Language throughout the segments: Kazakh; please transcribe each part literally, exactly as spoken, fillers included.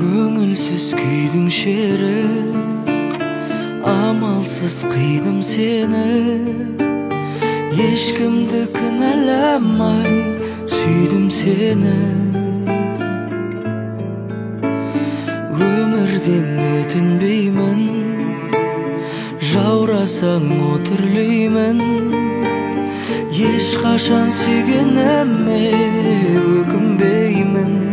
Көңілсіз күйдің шері, амалсыз қидым сені. Ешкімді кінәламай сүйдім сені. Өмірден өтінбеймін, жаурасаң өтірлеймін. Ешқашан сүйгеніме өкінбеймін.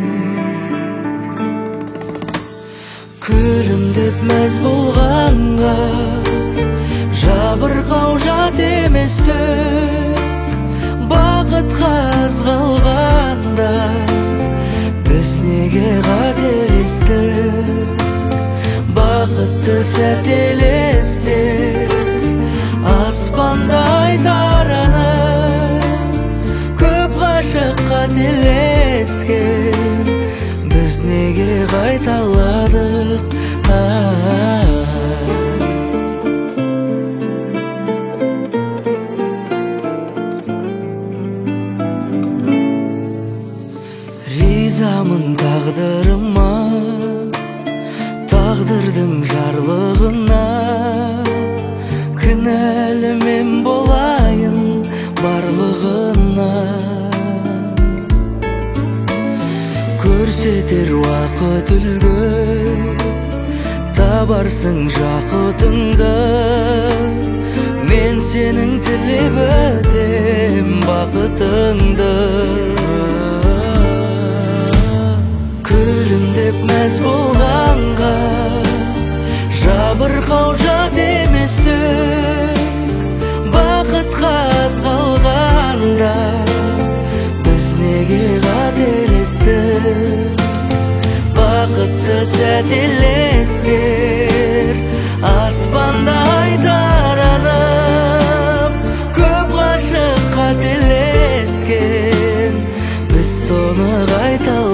Күлімдеп мәз болғанға жабырқау жат еместік. Бақытқа аз қалғанда біз неге қателестік? Бақытты сәт елестер аспандай таранып, көп ғашық қателескен біз неге қайталадық? Ризамын тағдырыма, тағдырдың жарлығына. Кінәлі мен болайын барлығына. Көрсетер уақыт үлгі, табарсың жақытыңды. Мен сенің тілеп өтем бақытыңды. Күлімдеп мәз болғанға жабырқау жат еместік. Бақытқа аз қалғанда біз неге қателестік? Бақытты сәт елестер аспандай таранып, көп ғашық қателескен біз соны қайталадық.